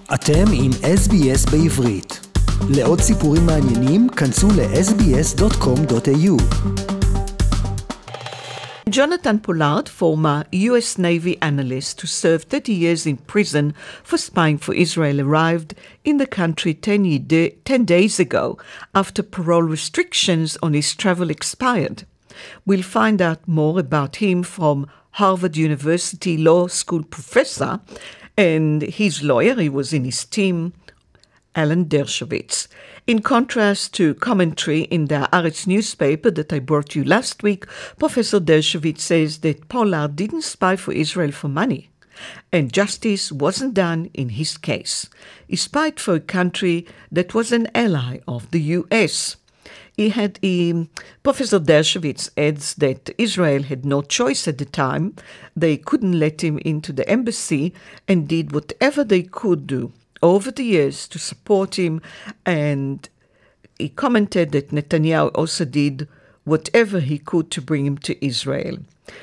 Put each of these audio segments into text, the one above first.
אתם עם SBS בעברית. לעוד סיפורים מעניינים, כנסו ל-sbs.com.au. Jonathan Pollard, former US Navy analyst who served 30 years in prison for spying for Israel, arrived in the country 10 days ago after parole restrictions on his travel expired. We'll find out more about him from Harvard University Law School professor and his lawyer. He was in his team, Alan Dershowitz. In contrast to commentary in the Haaretz newspaper that I brought you last week, Professor Dershowitz says that Pollard didn't spy for Israel for money, and justice wasn't done in his case. He spied for a country that was an ally of the US. Professor Dershowitz adds that Israel had no choice at the time. They couldn't let him into the embassy and did whatever they could do over the years to support him, and he commented that Netanyahu also did whatever he could to bring him to Israel.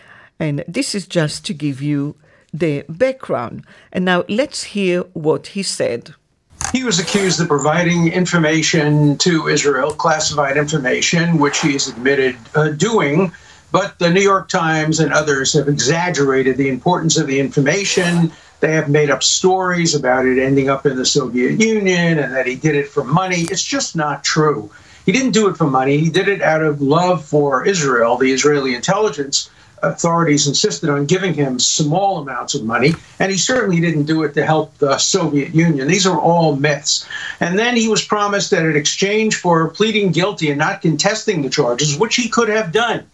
And this is just to give you the background. And now let's hear what he said. He was accused of providing information to Israel, classified information, which he has admitted doing. But the New York Times and others have exaggerated the importance of the information. They have made up stories about it ending up in the Soviet Union and that he did it for money. It's just not true. He didn't do it for money. He did it out of love for Israel. The Israeli intelligence authorities insisted on giving him small amounts of money, and he certainly didn't do it to help the Soviet Union. These are all myths. And then he was promised that in exchange for pleading guilty and not contesting the charges, which he could have done,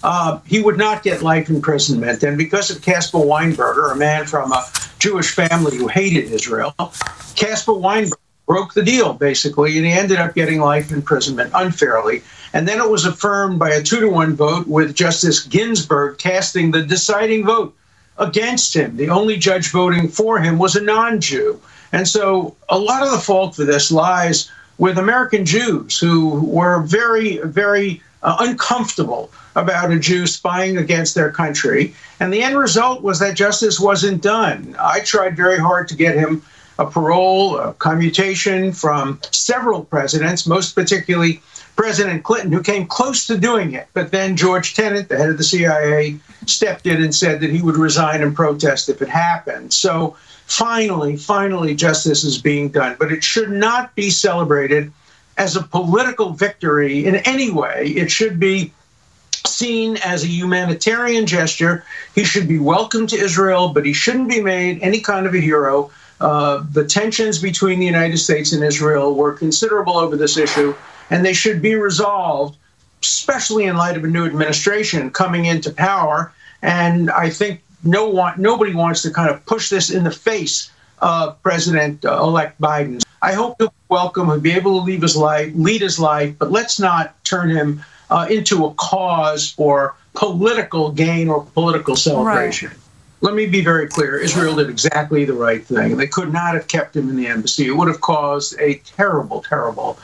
he would not get life imprisonment. And because of Caspar Weinberger, a man from a Jewish family who hated Israel, Caspar Weinberger broke the deal, basically, and he ended up getting life imprisonment unfairly. And then it was affirmed by a 2-1 vote, with Justice Ginsburg casting the deciding vote against him. The only judge voting for him was a non-Jew. And so a lot of the fault for this lies with American Jews who were very, very uncomfortable about a Jew spying against their country. And the end result was that justice wasn't done. I tried very hard to get him a parole, a commutation from several presidents, most particularly President Clinton, who came close to doing it. But then George Tenet, the head of the CIA, stepped in and said that he would resign and protest if it happened. So finally, justice is being done. But it should not be celebrated as a political victory in any way. It should be seen as a humanitarian gesture. He should be welcome to Israel, but he shouldn't be made any kind of a hero. The tensions between the United States and Israel were considerable over this issue, and they should be resolved, especially in light of a new administration coming into power. And I think nobody wants to kind of push this in the face of President-elect Biden. I hope he'll be welcome, he'll be able to lead his life, but let's not turn him into a cause for political gain or political celebration. Right. Let me be very clear. Israel did exactly the right thing. They could not have kept him in the embassy. It would have caused a terrible, terrible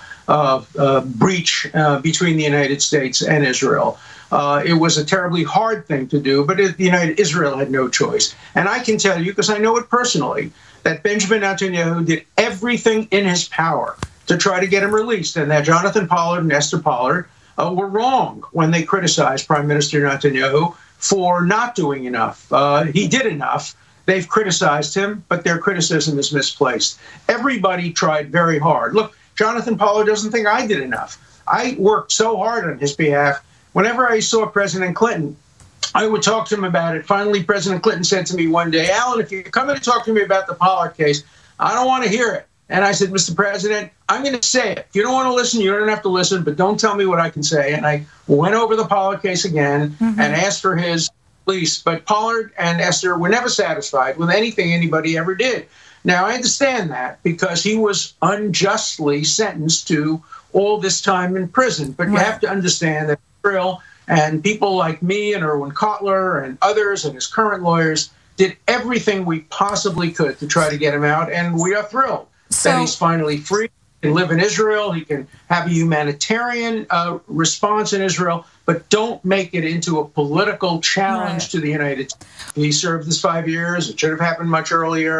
breach between the United States and Israel. It was a terribly hard thing to do, but Israel had no choice. And I can tell you, because I know it personally, that Benjamin Netanyahu did everything in his power to try to get him released, and that Jonathan Pollard and Esther Pollard were wrong when they criticized Prime Minister Netanyahu for not doing enough. He did enough. They've criticized him, but their criticism is misplaced. Everybody tried very hard. Look, Jonathan Pollard doesn't think I did enough. I worked so hard on his behalf. Whenever I saw President Clinton, I would talk to him about it. Finally, President Clinton said to me one day, "Alan, if you come in and talk to me about the Pollard case, I don't want to hear it." And I said, "Mr. President, I'm going to say it. If you don't want to listen, you don't have to listen, but don't tell me what I can say." And I went over the Pollard case again and asked for his release. But Pollard and Esther were never satisfied with anything anybody ever did. Now, I understand that because he was unjustly sentenced to all this time in prison. But you have to understand that Israel and people like me and Erwin Kotler and others and his current lawyers did everything we possibly could to try to get him out. And we are thrilled that he's finally free. He can live in Israel. He can have a humanitarian response in Israel, but don't make it into a political challenge to the United States. He served his 5 years. It should have happened much earlier.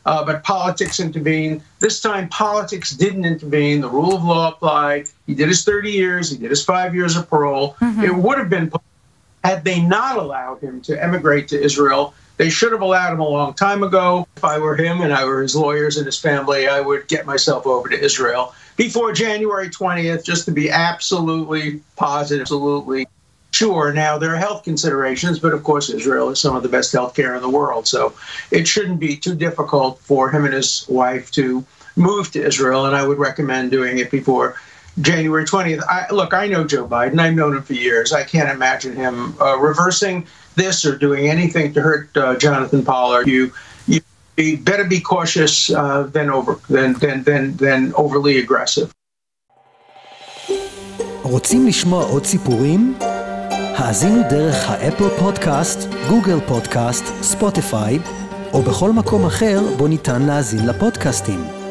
but politics intervened. This time, politics didn't intervene. The rule of law applied. He did his 30 years. He did his 5 years of parole. Mm-hmm. It would have been, had they not allowed him to emigrate to Israel, they should have allowed him a long time ago. If I were him and I were his lawyers and his family, I would get myself over to Israel before January 20th, just to be absolutely positive, absolutely sure. Now, there are health considerations, but of course, Israel is some of the best health care in the world. So it shouldn't be too difficult for him and his wife to move to Israel, and I would recommend doing it before January 20th. I know Joe Biden. I've known him for years. I can't imagine him reversing this or doing anything to hurt Jonathan Pollard. You better be cautious than overly aggressive. רוצים לשמוע עוד סיפורים? האזינו דרך האפל פודקאסט, גוגל פודקאסט, ספוטיפיי, או בכל מקום אחר בו ניתן להאזין לפודקאסטים.